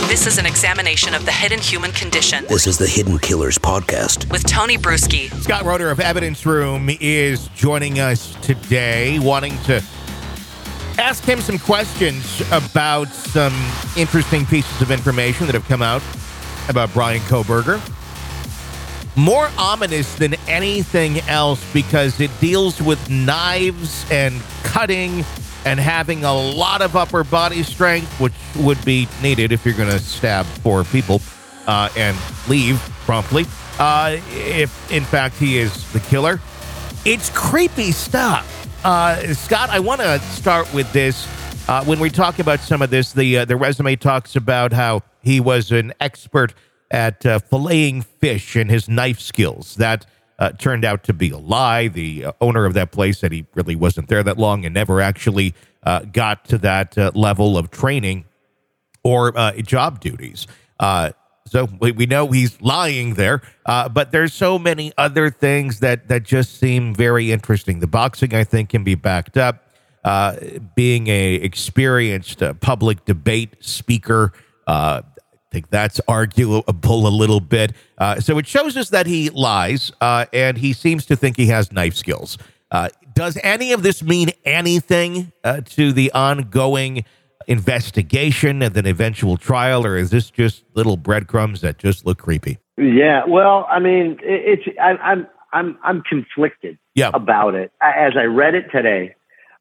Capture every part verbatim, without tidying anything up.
This is an examination of the hidden human condition. This is the Hidden Killers Podcast. With Tony Brueski. Scott Roeder of Evidence Room is joining us today, wanting to ask him some questions about some interesting pieces of information that have come out about Bryan Kohberger. More ominous than anything else because it deals with knives and cutting and having a lot of upper body strength, which would be needed if you're going to stab four people uh, and leave promptly, uh, if, in fact, he is the killer. It's creepy stuff. Uh, Scott, I want to start with this. Uh, when we talk about some of this, the, uh, the resume talks about how he was an expert at uh, filleting fish and his knife skills. That Uh, turned out to be a lie. The uh, owner of that place said he really wasn't there that long and never actually uh, got to that uh, level of training or uh, job duties. Uh, so we, we know he's lying there, uh, but there's so many other things that, that just seem very interesting. The boxing, I think, can be backed up. Uh, being a experienced uh, public debate speaker, uh, I think that's arguable a little bit. Uh, so it shows us that he lies, uh, and he seems to think he has knife skills. Uh, does any of this mean anything uh, to the ongoing investigation and then eventual trial, or is this just little breadcrumbs that just look creepy? Yeah, well, I mean, it's I, I'm I'm I'm conflicted yeah. about it. As I read it today,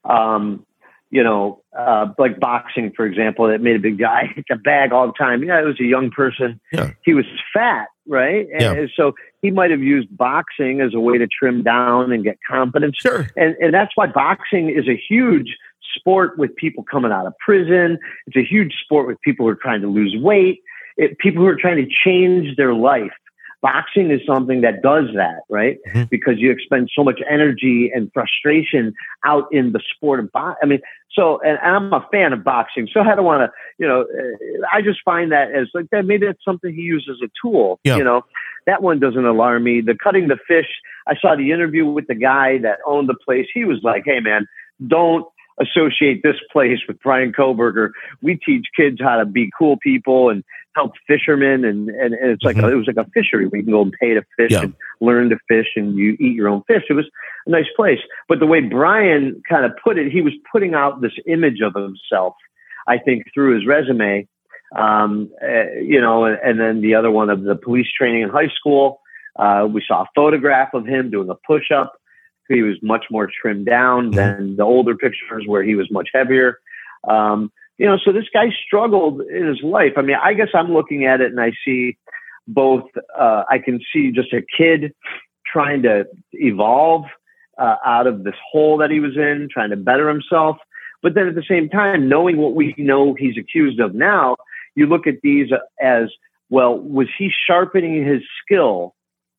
um, you know, uh, like boxing, for example, that made a big guy hit the bag all the time. Yeah, it was a young person. Yeah. He was fat, right? Yeah. And so he might have used boxing as a way to trim down and get confidence. Sure. And, and that's why boxing is a huge sport with people coming out of prison. It's a huge sport with people who are trying to lose weight, it, people who are trying to change their life. Boxing is something that does that, right? Mm-hmm. Because you expend so much energy and frustration out in the sport of boxing. I mean, so, and, and I'm a fan of boxing, so I don't want to, you know, I just find that as like that, maybe that's something he uses as a tool, yeah. you know, that one doesn't alarm me. The cutting the fish, I saw the interview with the guy that owned the place. He was like, hey man, don't associate this place with Bryan Kohberger. We teach kids how to be cool people and help fishermen. And, and, and it's like, mm-hmm. a, it was like a fishery where you can go and pay to fish yeah. and learn to fish and you eat your own fish. It was a nice place. But the way Bryan kind of put it, he was putting out this image of himself, I think, through his resume, um, uh, you know, and, and then the other one of the police training in high school. Uh, we saw a photograph of him doing a push-up. He was much more trimmed down than the older pictures where he was much heavier. Um, you know, so this guy struggled in his life. I mean, I guess I'm looking at it and I see both, uh, I can see just a kid trying to evolve uh, out of this hole that he was in, trying to better himself. But then at the same time, knowing what we know he's accused of now, you look at these as, well, was he sharpening his skill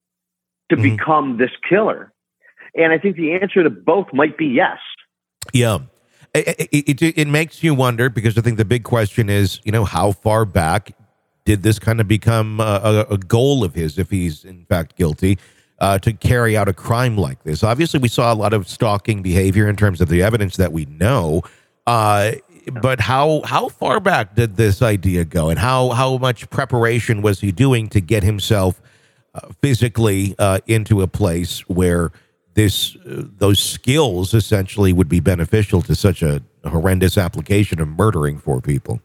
to mm-hmm. become this killer? And I think the answer to both might be yes. Yeah. It, it, it, it makes you wonder, because I think the big question is, you know, how far back did this kind of become a, a goal of his, if he's in fact guilty, uh, to carry out a crime like this? Obviously, we saw a lot of stalking behavior in terms of the evidence that we know. Uh, but how how far back did this idea go, and how, how much preparation was he doing to get himself uh, physically uh, into a place where this uh, those skills essentially would be beneficial to such a horrendous application of murdering four people?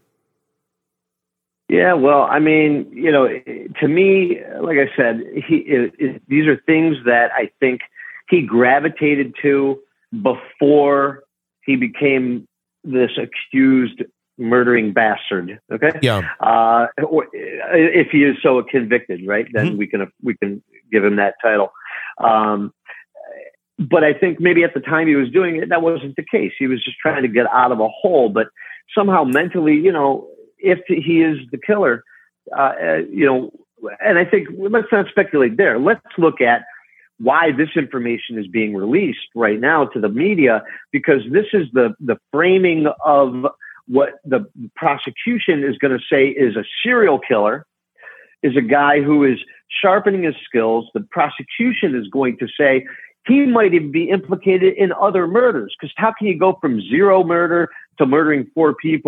Yeah, well, I mean, you know, to me, like I said, he it, it, these are things that I think he gravitated to before he became this accused murdering bastard. Okay, yeah. Uh, or if he is so convicted, right? Then mm-hmm. we can we can give him that title. Um, But I think maybe at the time he was doing it, that wasn't the case. He was just trying to get out of a hole. But somehow mentally, you know, if he is the killer, uh, uh, you know, and I think let's not speculate there. Let's look at why this information is being released right now to the media, because this is the, the framing of what the prosecution is going to say is a serial killer, is a guy who is sharpening his skills. The prosecution is going to say, he might even be implicated in other murders, because how can you go from zero murder to murdering four people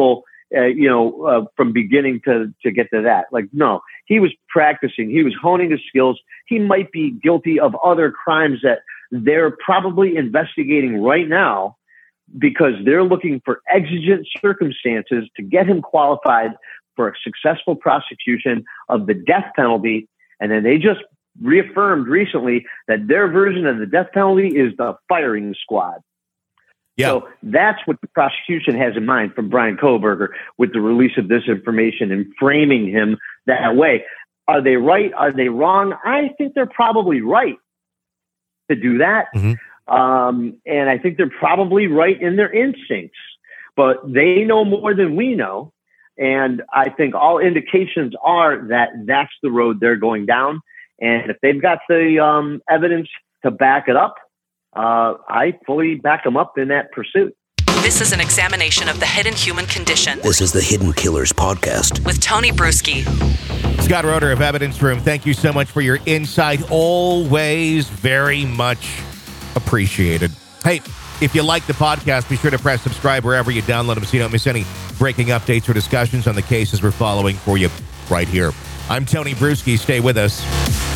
uh, you know, uh, from beginning to, to get to that. Like, no, he was practicing. He was honing his skills. He might be guilty of other crimes that they're probably investigating right now because they're looking for exigent circumstances to get him qualified for a successful prosecution of the death penalty. And then they just reaffirmed recently that their version of the death penalty is the firing squad. Yeah. So that's what the prosecution has in mind from Bryan Kohberger with the release of this information and framing him that way. Are they right? Are they wrong? I think they're probably right to do that. Mm-hmm. Um, and I think they're probably right in their instincts, but they know more than we know. And I think all indications are that that's the road they're going down. And if they've got the um, evidence to back it up, uh, I fully back them up in that pursuit. This is an examination of the hidden human condition. This is the Hidden Killers Podcast With Tony Brueski. Scott Roeder of Evidence Room, thank you so much for your insight. Always very much appreciated. Hey, if you like the podcast, be sure to press subscribe wherever you download them so you don't miss any breaking updates or discussions on the cases we're following for you right here. I'm Tony Brueski. Stay with us.